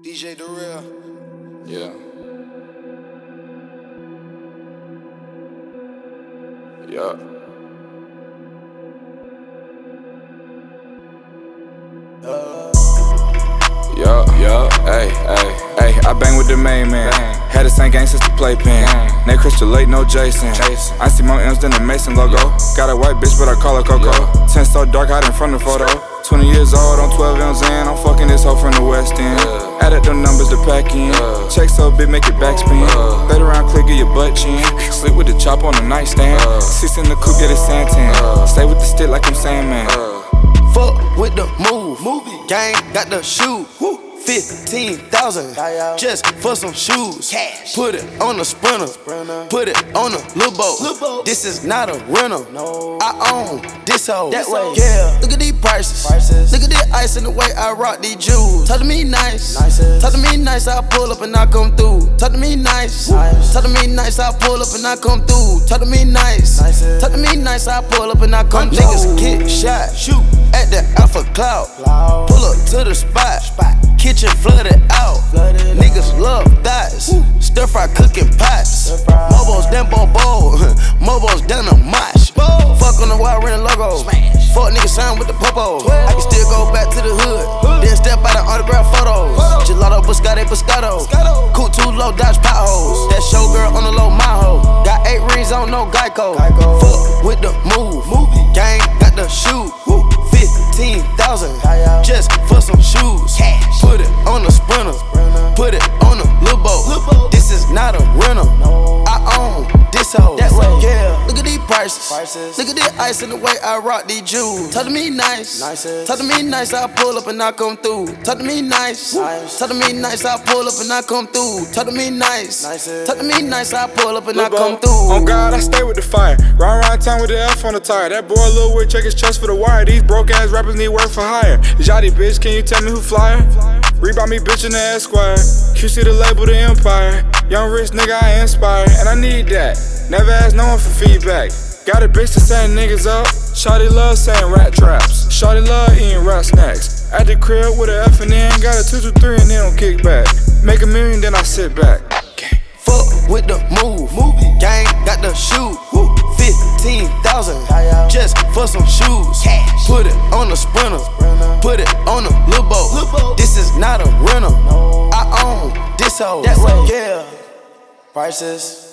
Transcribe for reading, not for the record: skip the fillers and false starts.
DJ Darrell. Yeah. Yeah. Hey, I bang with the main man. Had the same gang since the playpen. Nate Crystal Lake, no Jason. I see more M's than the Mason logo. Got a white bitch, but I call her Coco. 10 so dark, out in front of the photo. 20 years old, on 12 M's in. I'm fucking this hoe from the West End. Added them numbers to pack in. Check so big, make it backspin. 30 round click, get your butt chin. Sleep with the chop on the nightstand. 6 in the coupe, get a Santan. Stay with the stick like I'm Sandman. Fuck with the move. Gang got the shoe. 15,000 just for some shoes. Cash. Put it on the sprinter. Put it on a little boat. This is not a rental. No. I own this hoe. That way. Yeah. Look at these prices. Look at the ice and the way I rock these jewels. Talk to me nice. Talk to me nice. I pull up and I come through. Talk to me nice. Talk to me nice. I pull up and I come through. Talk to me nice. Talk to me nice. I pull up and I come through. Niggas get shot. Shoot at the Alpha Cloud. Pull up to the spot. Kitchen flooded out. Niggas love thighs. Stir fry cooking pots. Mobos down bobo. Mobos down the mosh. Fuck on the wild ring logo. Fuck niggas sign with the popo. I can still go back to the hood. Then step out of autograph photos. Gelato, Biscotti, Biscotto. Cool too low, dodge potholes. That showgirl on the low, my hoe. Got 8 rings on, no Geico. Fuck with the move. Gang got the shoe. 15,000 just for some shoes. Put it on a sprinter. Put it on a little boat. This is not a rental. I own this hoe. That way. Yeah. Look at these prices. Look at the ice and the way I rock these jewels. Talk to me nice. Talk to me nice. I pull up and I come through. Talk to me nice. Talk to me nice. I pull up and I come through. Talk to me nice. Talk to me nice. I pull up and I come through. On God, I stay with the fire. Ride around town with the F on the tire. That boy Lil Wood check his chest for the wire. These broke ass rappers need work for hire. Jotty bitch, can you tell me who flyer? Reebok me bitch in the Esquire. QC the label, the empire. Young rich nigga, I inspire. And I need that. Never ask no one for feedback. Got a bitch to setting niggas up. Shawty love saying rat traps. Shawty love eating rat snacks. At the crib with a F and N. Got a 2 to 3 and then don't kick back. Make a million, then I sit back. Fuck with the move. Gang got the shoe. 15,000 just for some shoes. Put it on a sprinter. Put it on a little boat. This is not a rental. I own this hoe. That way. Yeah. Prices.